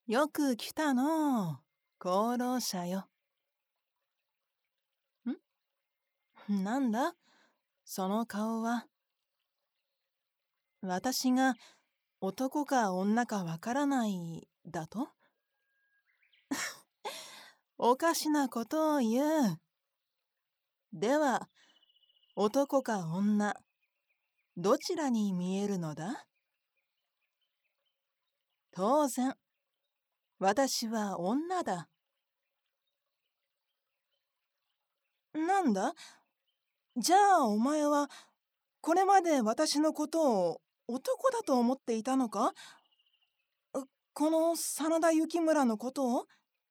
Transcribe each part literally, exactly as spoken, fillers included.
よく来たのう、功労者よ。んなんだその顔は。私が男か女かわからないだと？おかしなことを言う。では、男か女、どちらに見えるのだ？当然、私は女だ。なんだ？じゃあお前は、これまで私のことを男だと思っていたのか？うこの真田幸村のことを？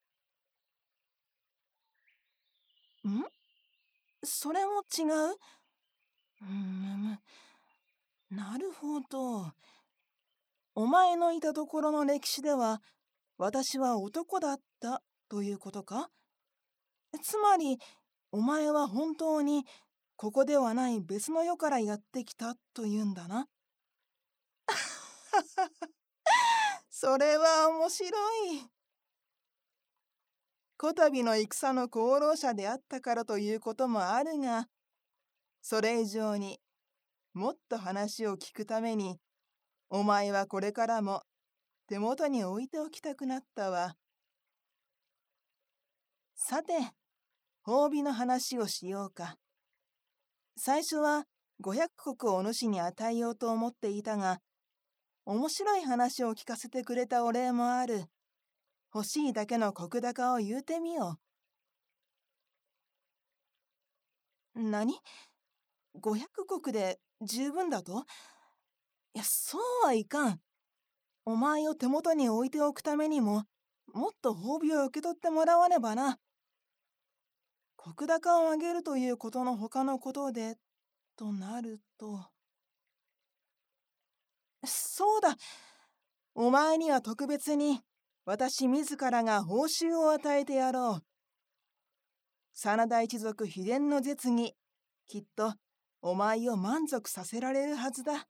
ん？それも違う？うーん、なるほど。お前のいたところの歴史では、私は男だったということか？つまり、お前は本当にここではない別の世からやってきたというんだな。それは面白い。こたびの戦の功労者であったからということもあるが、それ以上にもっと話を聞くために、お前はこれからも手元に置いておきたくなったわ。さて、褒美の話をしようか。最初は五百石お主に与えようと思っていたが、面白い話を聞かせてくれたお礼もある。欲しいだけの石高を言うてみよう。何？五百石で十分だと？いや、そうはいかん。お前を手元に置いておくためにも、もっと褒美を受け取ってもらわねばな。石高をあげるということの他のことで、となると。そうだ。お前には特別に、私自らが報酬を与えてやろう。真田一族秘伝の絶技、きっとお前を満足させられるはずだ。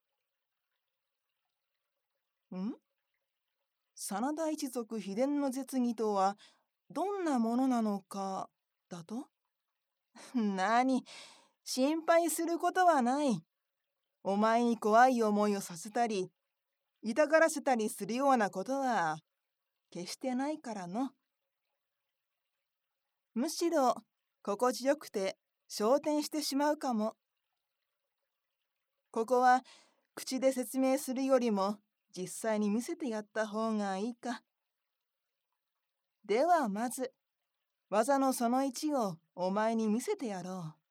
ん？真田一族秘伝の絶技とはどんなものなのかだと？何、心配することはない。お前に怖い思いをさせたり、痛がらせたりするようなことは決してないからの。むしろ心地よくて昇天してしまうかも。ここは口で説明するよりも実際に見せてやった方がいいか。ではまず技のそのいちをお前に見せてやろう。